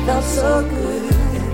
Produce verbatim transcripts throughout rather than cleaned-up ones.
felt so good.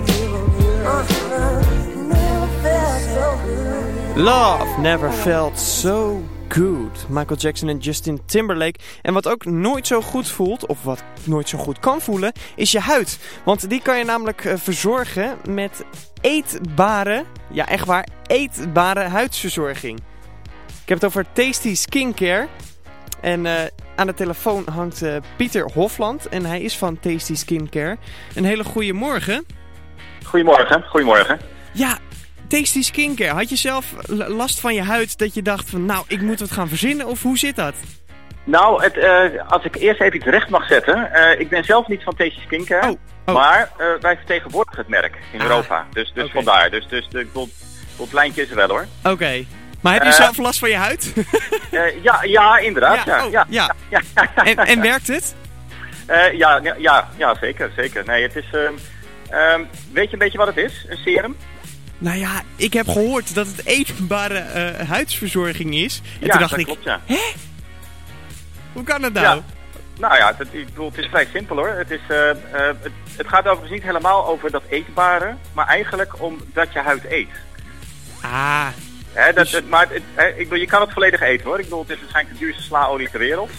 Love never felt so good. Michael Jackson en Justin Timberlake. En wat ook nooit zo goed voelt, of wat nooit zo goed kan voelen, is je huid. Want die kan je namelijk uh, verzorgen met eetbare, ja echt waar, eetbare huidverzorging. Ik heb het over Tasty Skincare. En uh, aan de telefoon hangt uh, Pieter Hofland en hij is van Tasty Skincare. Een hele goede morgen. Goedemorgen, goedemorgen. Ja, Tasty Skincare. Had je zelf last van je huid dat je dacht van nou, ik moet wat gaan verzinnen of hoe zit dat? Nou, het, uh, als ik eerst even iets recht mag zetten. Uh, ik ben zelf niet van Tasty Skincare, oh, oh. maar uh, wij vertegenwoordigen het merk in ah, Europa. Dus, dus okay. vandaar. Dus, dus de, het, het lijntje is er wel hoor. Oké. Okay. Maar heb je uh, zelf last van je huid? uh, ja, ja, inderdaad. Ja, ja, oh, ja, ja. ja, ja, ja. En, en werkt het? Uh, ja, ja, ja, zeker, zeker. Nee, het is... Uh, Um, weet je een beetje wat het is? Een serum? Nou ja, ik heb gehoord dat het eetbare uh, huidsverzorging is. En ja, toen dacht dat ik, klopt, ja. Hè? Hoe kan het nou? Ja. Nou ja, het, ik bedoel, het is vrij simpel hoor. Het, is, uh, uh, het, het gaat overigens niet helemaal over dat eetbare, maar eigenlijk omdat je huid eet. Ah. Hè, dat, dus... het, maar het, hè, ik bedoel, je kan het volledig eten hoor. Ik bedoel, het is waarschijnlijk de duurste slaolie ter wereld.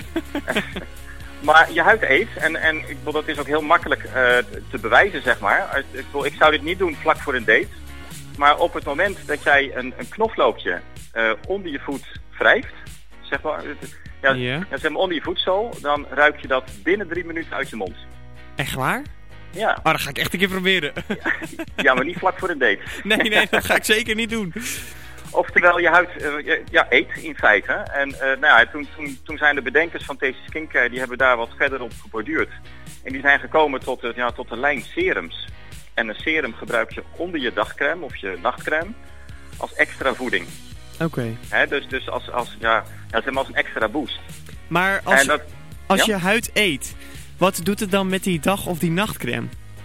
Maar je huid eet, en, en ik bedoel, dat is ook heel makkelijk uh, te bewijzen, zeg maar. Ik, bedoel, ik zou dit niet doen vlak voor een date. Maar op het moment dat jij een, een knoflookje uh, onder je voet wrijft, zeg maar, ja, yeah. ja, zeg maar onder je voetzool, dan ruik je dat binnen drie minuten uit je mond. Echt waar? Ja. Oh, dat ga ik echt een keer proberen. Ja, ja, maar niet vlak voor een date. Nee, nee, dat ga ik zeker niet doen. Oftewel, je huid uh, ja, eet in feite. En uh, nou ja, toen, toen, toen zijn de bedenkers van Tasty Skincare, die hebben daar wat verder op geborduurd. En die zijn gekomen tot, uh, ja, tot de lijn serums. En een serum gebruik je onder je dagcrème of je nachtcrème als extra voeding. Oké. Okay. Dus, dus als, als, ja, ja, zeg maar als een extra boost. Maar als, dat, als ja? je huid eet, wat doet het dan met die dag- of die nachtcrème?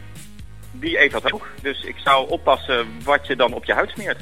Die eet dat ook. Dus ik zou oppassen wat je dan op je huid smeert.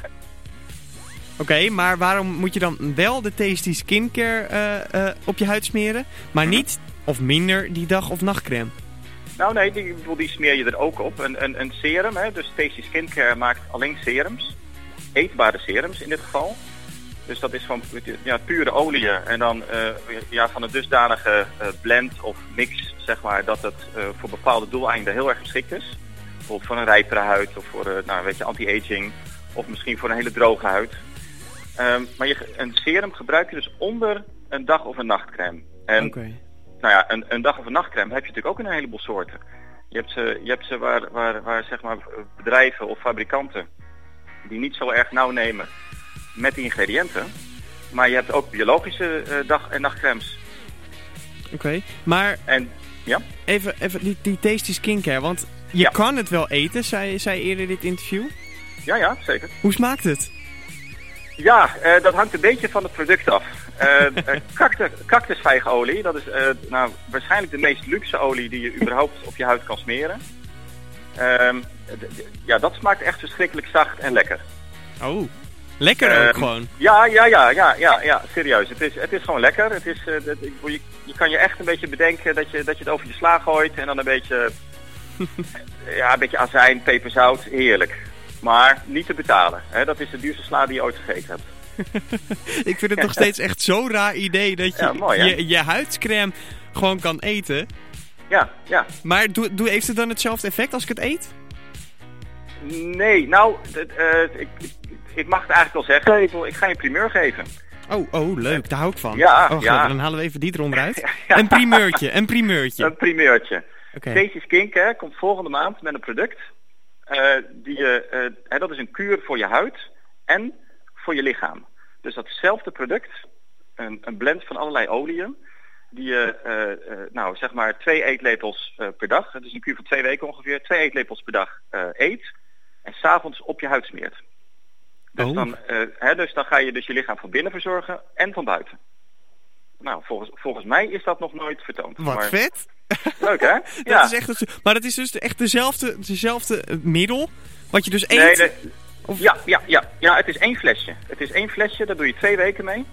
Oké, okay, maar waarom moet je dan wel de Tasty Skincare uh, uh, op je huid smeren, maar niet of minder die dag- of nachtcrème? Nou nee, die, die smeer je er ook op. Een, een, een serum, hè, dus Tasty Skincare maakt alleen serums. Eetbare serums in dit geval. Dus dat is van ja, pure oliën en dan uh, ja, van een dusdanige uh, blend of mix, zeg maar, dat het uh, voor bepaalde doeleinden heel erg geschikt is. Bijvoorbeeld voor een rijpere huid of voor uh, nou, weet je, anti-aging of misschien voor een hele droge huid. Um, maar je, een serum gebruik je dus onder een dag- of een nachtcrème. En okay. nou ja, een, een dag- of een nachtcrème heb je natuurlijk ook in een heleboel soorten. Je hebt ze, je hebt ze waar, waar, waar zeg maar bedrijven of fabrikanten die niet zo erg nauw nemen met die ingrediënten. Maar je hebt ook biologische uh, dag- en nachtcremes. Oké, okay. maar en, ja? even, even die, die Tasty Skincare, want je ja. kan het wel eten, zei, zei eerder dit interview. Ja, ja, zeker. Hoe smaakt het? Ja, uh, dat hangt een beetje van het product af. Uh, uh, cactus, cactusvijgolie, dat is uh, nou, waarschijnlijk de meest luxe olie die je überhaupt op je huid kan smeren. Uh, d- d- ja, dat smaakt echt verschrikkelijk zacht en lekker. Oh, lekker uh, ook gewoon? Ja, ja, ja, ja, ja, ja, serieus. Het is, het is gewoon lekker. Het is, uh, dat, je, je kan je echt een beetje bedenken dat je, dat je het over je sla gooit en dan een beetje, ja, een beetje azijn, peperzout, heerlijk. Maar niet te betalen. Hè? Dat is de duurste sla die je ooit gegeten hebt. Ik vind het nog steeds echt zo'n raar idee dat je, ja, mooi, je je huidscrème gewoon kan eten. Ja, ja. Maar doe, doe, heeft het dan hetzelfde effect als ik het eet? Nee, nou, uh, ik, ik mag het eigenlijk wel zeggen. Ik, wil, ik ga je een primeur geven. Oh, oh, leuk. Daar hou ik van. Ja, oh, ja. God, dan halen we even die eronder uit. Ja. Een primeurtje, een primeurtje. Een primeurtje. Okay. Tasty Skincare komt volgende maand met een product. Uh, die, uh, uh, hè, dat is een kuur voor je huid en voor je lichaam. Dus datzelfde product, een, een blend van allerlei oliën, die je, uh, uh, nou zeg maar twee eetlepels uh, per dag, het is een kuur van twee weken ongeveer, twee eetlepels per dag uh, eet en 's avonds op je huid smeert. Dus, oh. dan, uh, hè, dus dan ga je dus je lichaam van binnen verzorgen en van buiten. Nou, volgens, volgens mij is dat nog nooit vertoond. Wat maar... vet! Leuk hè? dat ja. is echt een, maar dat is dus echt dezelfde, dezelfde middel wat je dus eet? Nee, nee. Of... Ja, ja, ja, ja, het is één flesje. Het is één flesje, daar doe je twee weken mee.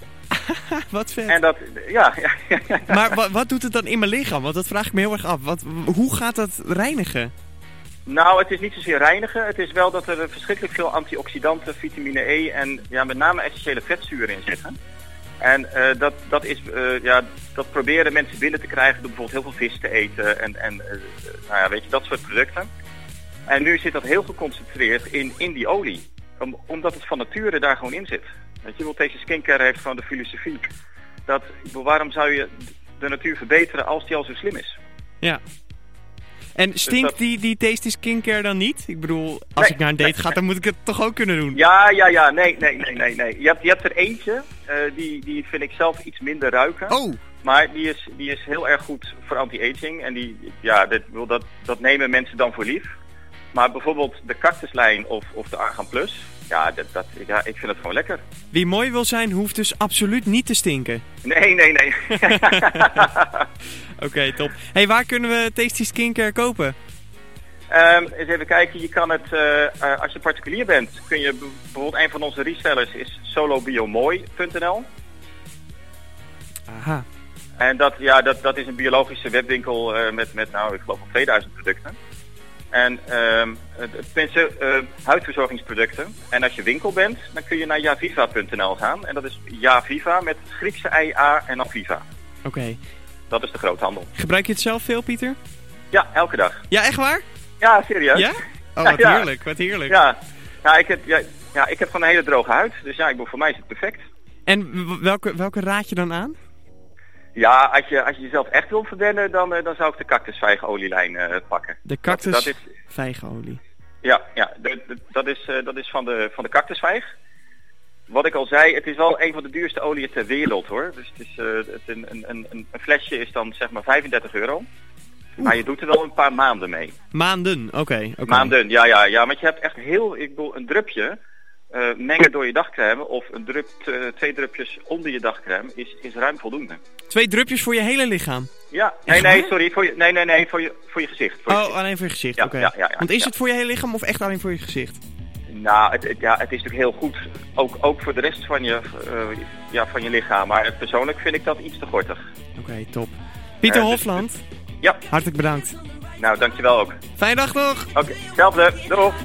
Wat vet. En dat, ja. ja, ja, ja. Maar wa- wat doet het dan in mijn lichaam? Want dat vraag ik me heel erg af. Wat, hoe gaat dat reinigen? Nou, het is niet zozeer reinigen. Het is wel dat er verschrikkelijk veel antioxidanten, vitamine E en ja, met name essentiële vetzuren in zitten. En uh, dat, dat, is, uh, ja, dat proberen mensen binnen te krijgen door bijvoorbeeld heel veel vis te eten en, en uh, nou ja, weet je, dat soort producten. En nu zit dat heel geconcentreerd in, in die olie. Om, omdat het van nature daar gewoon in zit. Weet je, deze skincare heeft gewoon de filosofie. Dat, waarom zou je de natuur verbeteren als die al zo slim is? Ja. En stinkt dus dat... die, die tasty skincare dan niet? Ik bedoel, als nee, ik naar een date nee, ga, nee. dan moet ik het toch ook kunnen doen? Ja, ja, ja. Nee, nee, nee, nee. nee. Je, hebt, je hebt er eentje. Uh, die, die vind ik zelf iets minder ruiken. Oh. Maar die is, die is heel erg goed voor anti-aging. En die, ja, dat, dat, dat nemen mensen dan voor lief. Maar bijvoorbeeld de cactuslijn of, of de Argan Plus. Ja, dat, dat, ja, ik vind het gewoon lekker. Wie mooi wil zijn, hoeft dus absoluut niet te stinken. Nee, nee, nee. Oké, okay, top. Hey, waar kunnen we Tasty Skincare kopen? Um, eens even kijken. Je kan het, uh, uh, als je particulier bent, kun je bijvoorbeeld een van onze resellers is solobiomooi punt n l. Aha. En dat, ja, dat, dat is een biologische webwinkel uh, met, met, nou, ik geloof al tweeduizend producten. En uh, mensen, uh, huidverzorgingsproducten. En als je winkel bent, dan kun je naar javiva punt n l gaan. En dat is Javiva met Griekse I A en dan Viva. Oké. Okay. Dat is de groothandel. Gebruik je het zelf veel, Pieter? Ja, elke dag. Ja, echt waar? Ja, serieus. Ja? Oh, wat ja. heerlijk, wat heerlijk. Ja, ja, ik heb, ja, ja, ik heb gewoon een hele droge huid. Dus ja, ik bedoel, voor mij is het perfect. En welke, welke raad je dan aan? Ja, als je, als je jezelf echt wilt verwennen, dan, dan zou ik de cactusvijgenolielijn uh, pakken. De cactusvijgenolie? Ja, ja de, de, dat, is, uh, dat is van de, van de cactusvijg. Wat ik al zei, het is wel een van de duurste oliën ter wereld, hoor. Dus het is, uh, het, een, een, een, een flesje is dan zeg maar vijfendertig euro. Oeh. Maar je doet er wel een paar maanden mee. Maanden, oké. Okay, okay. Maanden, ja, ja, ja. Want je hebt echt heel, ik bedoel, een drupje uh, mengen door je dagcrème of een drup, t, twee drupjes onder je dagcrème is, is ruim voldoende. Twee drupjes voor je hele lichaam? Ja, nee, nee, sorry, voor je, nee, nee, nee, voor je, voor je gezicht. Voor je oh, gezicht. alleen voor je gezicht, ja, oké. Okay. Ja, ja, ja, Want is ja. het voor je hele lichaam of echt alleen voor je gezicht? Nou, het, het, ja, het is natuurlijk heel goed, ook, ook voor de rest van je, uh, ja, van je lichaam. Maar persoonlijk vind ik dat iets te gortig. Oké, okay, top. Pieter uh, Hofland, dus, ja. Hartelijk bedankt. Nou, dankjewel ook. Fijne dag nog. Oké, okay, hetzelfde. Doei.